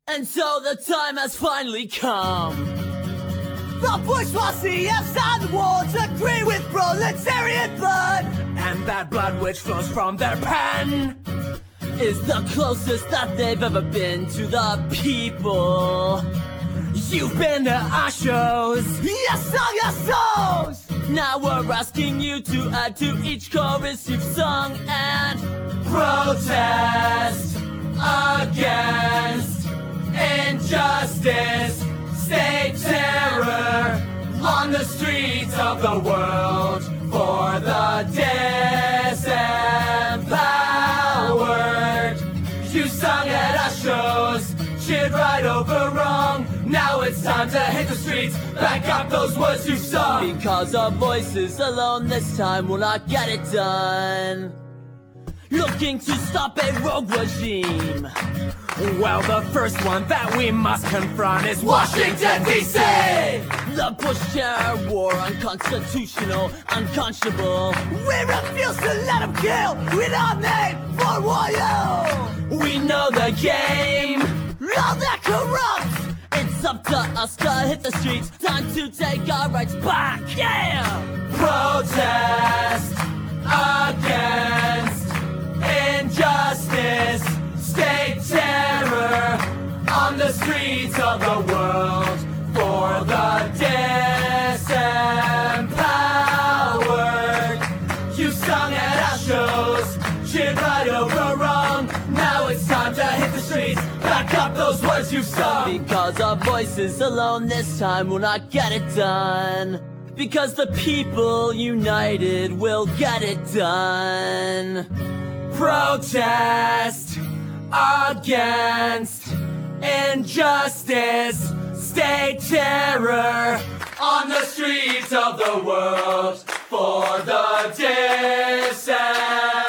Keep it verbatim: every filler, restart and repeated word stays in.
And so the time has finally come. The bourgeoisie outside the walls agree with proletariat blood, and that blood which flows from their pen is the closest that they've ever been to the people. You've been to our shows, you sung your songs. Now we're asking you to add to each chorus you've sung and protest against injustice, state terror on the streets of the world for the disempowered. You sung at our shows, cheered right over wrong. Now it's time to hit the streets, back up those words you sung. Because our voices alone this time will not get it done. Looking to stop a rogue regime. Well, the first one that we must confront is Washington, D C The Bush terror war, unconstitutional, unconscionable. We refuse to let them kill with our name for war. We know the game, all that corrupts. It's up to us to hit the streets. Time to take our rights back. Yeah! Protest against injustice, state terror on the streets of the world for the disempowered. You sung at our shows, cheered right over wrong. Now it's time to hit the streets, back up those words you sung. Because our voices alone this time will not get it done. Because the people united will get it done. Protest against injustice, state terror on the streets of the world for the disempowered.